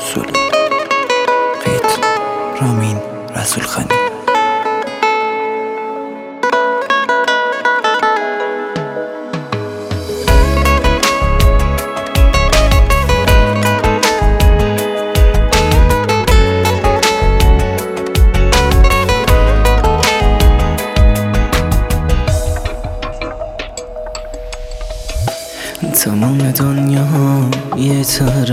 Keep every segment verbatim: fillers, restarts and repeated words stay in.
سولو فیت رامین رسول خانی. تمام دنیا یه طرف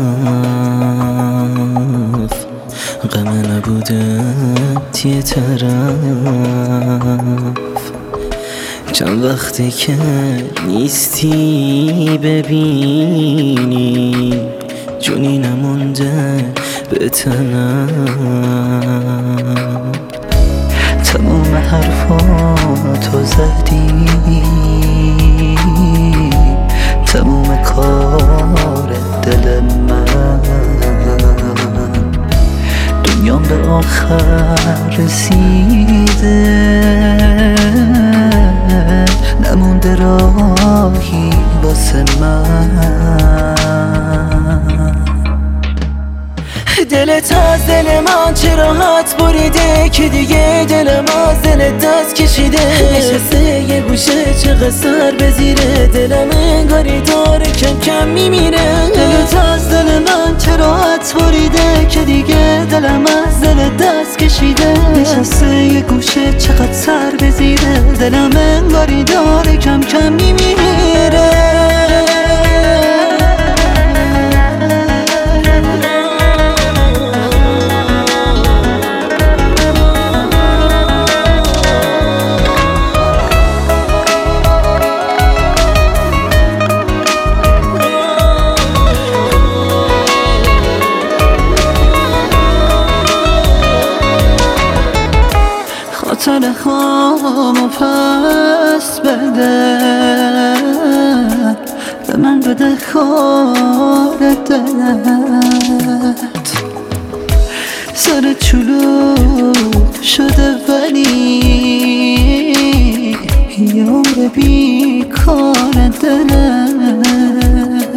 غم نبوده یه طرف. چند وقتی که نیستی ببینی جونی نمونده به تنم. تمام حرفاتو زدی، تموم کار دل من، دنیام به آخر رسیده، نمونده راهی واسه من. دلت از دل من چه راحت بریده که دیگه دلم از دلت دست کشیده. نشسته یه گوشه چقدر سر به زیره، دلم انگاری داره کم کم میمیره. دلت از دل من چه راحت بریده که دیگه دلم از دلت دست کشیده. نشسته یه گوشه چقدر سر به زیره، دلم انگاری داره کم کم میمیره. خاطر خوامو پس بده، به من بده خار دلت. سر چلوک شده ولی یه عمر بیکار دلت.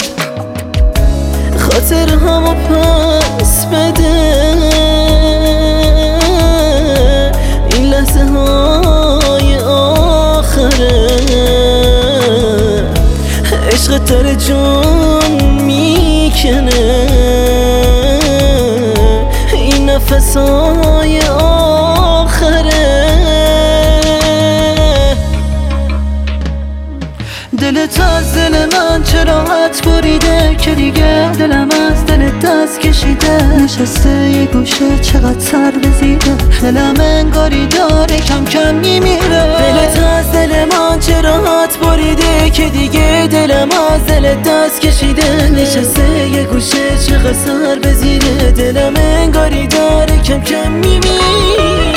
خاطر همو پس بده، لحظه های آخره. عشق تر جون میکنه، این نفس های آخره. دلت از دل من چه راحت بریده که دیگه دلم از دلت دست کشیده. نشسته یه گوشه چقدر سر به زیره، دلم انگاری داره کم کم میمیره. دلت از دل من چه راحت بریده که دیگه دلم از دلت دست کشیده. نشسته یه گوشه چقدر سر به زیره، دلم انگاری داره کم کم میمیره.